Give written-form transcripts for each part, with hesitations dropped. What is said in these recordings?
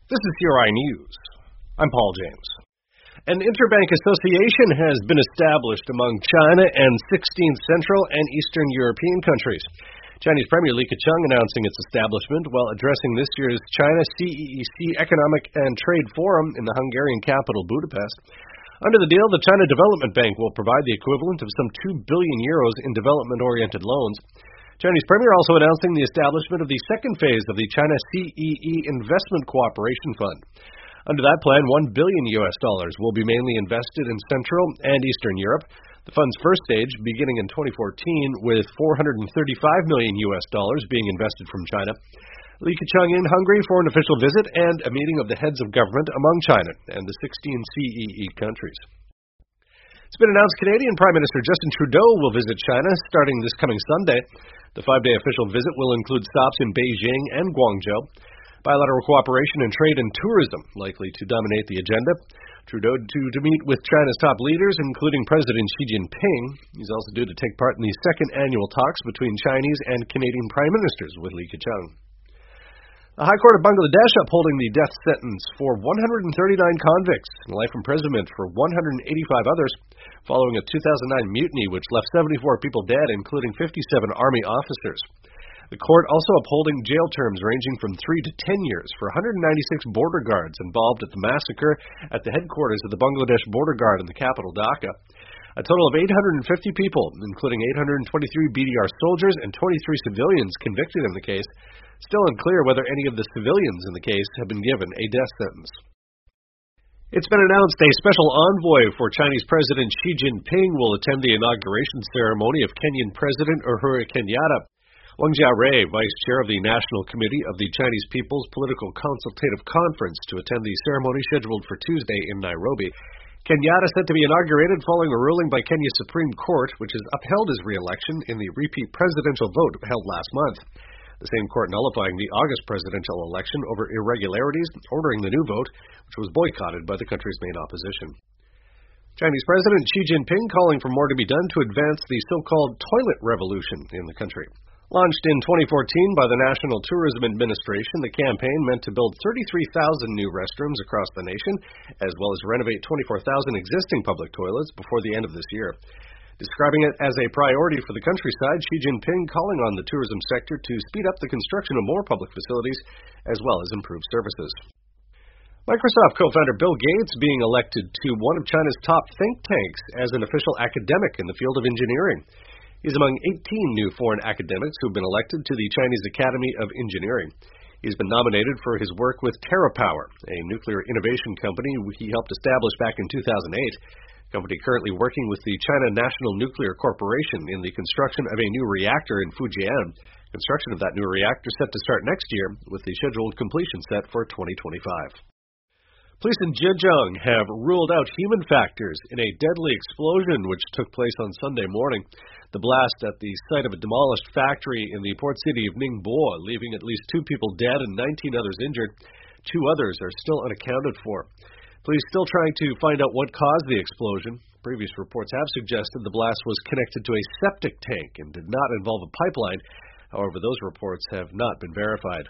This is CRI News. I'm Paul James. An interbank association has been established among China and 16 Central and Eastern European countries. Chinese Premier Li Keqiang announcing its establishment while addressing this year's China CEEC Economic and Trade Forum in the Hungarian capital Budapest. Under the deal, the China Development Bank will provide the equivalent of some 2 billion euros in development-oriented loans. Chinese Premier also announcing the establishment of the second phase of the China CEE Investment Cooperation Fund. Under that plan, $1 billion will be mainly invested in Central and Eastern Europe. The fund's first stage beginning in 2014 with $435 million being invested from China. Li Keqiang in Hungary for an official visit and a meeting of the heads of government among China and the 16 CEE countries. It's been announced Canadian Prime Minister Justin Trudeau will visit China starting this coming Sunday. The 5-day official visit will include stops in Beijing and Guangzhou. Bilateral cooperation in trade and tourism likely to dominate the agenda. Trudeau to meet with China's top leaders, including President Xi Jinping. He's also due to take part in the second annual talks between Chinese and Canadian Prime Ministers with Li Keqiang. The High Court of Bangladesh upholding the death sentence for 139 convicts and life imprisonment for 185 others following a 2009 mutiny which left 74 people dead, including 57 Army officers. The court also upholding jail terms ranging from 3 to 10 years for 196 border guards involved at the massacre at the headquarters of the Bangladesh Border Guard in the capital Dhaka. A total of 850 people, including 823 BDR soldiers and 23 civilians convicted in the case. Still unclear whether any of the civilians in the case have been given a death sentence. It's been announced a special envoy for Chinese President Xi Jinping will attend the inauguration ceremony of Kenyan President Uhuru Kenyatta. Wang Jiarui, Vice Chair of the National Committee of the Chinese People's Political Consultative Conference, to attend the ceremony scheduled for Tuesday in Nairobi. Kenyatta set to be inaugurated following a ruling by Kenya's Supreme Court, which has upheld his re-election in the repeat presidential vote held last month. The same court nullifying the August presidential election over irregularities, ordering the new vote, which was boycotted by the country's main opposition. Chinese President Xi Jinping calling for more to be done to advance the so-called toilet revolution in the country. Launched in 2014 by the National Tourism Administration, the campaign meant to build 33,000 new restrooms across the nation, as well as renovate 24,000 existing public toilets before the end of this year. Describing it as a priority for the countryside, Xi Jinping calling on the tourism sector to speed up the construction of more public facilities, as well as improve services. Microsoft co-founder Bill Gates being elected to one of China's top think tanks as an official academic in the field of engineering. He's among 18 new foreign academics who've been elected to the Chinese Academy of Engineering. He's been nominated for his work with TerraPower, a nuclear innovation company he helped establish back in 2008. Company currently working with the China National Nuclear Corporation in the construction of a new reactor in Fujian. Construction of that new reactor set to start next year, with the scheduled completion set for 2025. Police in Zhejiang have ruled out human factors in a deadly explosion which took place on Sunday morning. The blast at the site of a demolished factory in the port city of Ningbo, leaving at least 2 people dead and 19 others injured. 2 others are still unaccounted for. Police still trying to find out what caused the explosion. Previous reports have suggested the blast was connected to a septic tank and did not involve a pipeline. However, those reports have not been verified.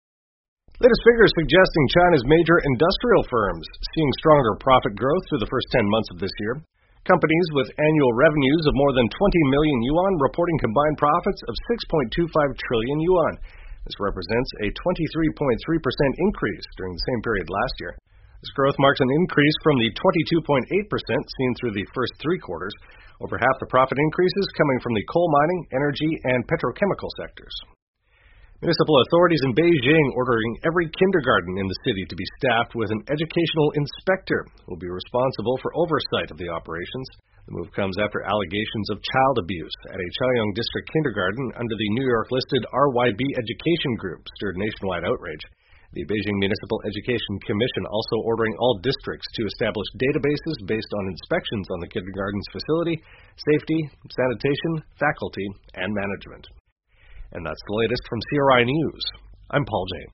Latest figures suggesting China's major industrial firms seeing stronger profit growth through the first 10 months of this year. Companies with annual revenues of more than 20 million yuan reporting combined profits of 6.25 trillion yuan. This represents a 23.3% increase during the same period last year. This growth marks an increase from the 22.8% seen through the first 3 quarters. Over half the profit increases coming from the coal mining, energy, and petrochemical sectors. Municipal authorities in Beijing ordering every kindergarten in the city to be staffed with an educational inspector who will be responsible for oversight of the operations. The move comes after allegations of child abuse at a Chaoyang District kindergarten under the New York-listed RYB Education Group stirred nationwide outrage. The Beijing Municipal Education Commission also ordering all districts to establish databases based on inspections on the kindergarten's facility, safety, sanitation, faculty, and management. And that's the latest from CRI News. I'm Paul James.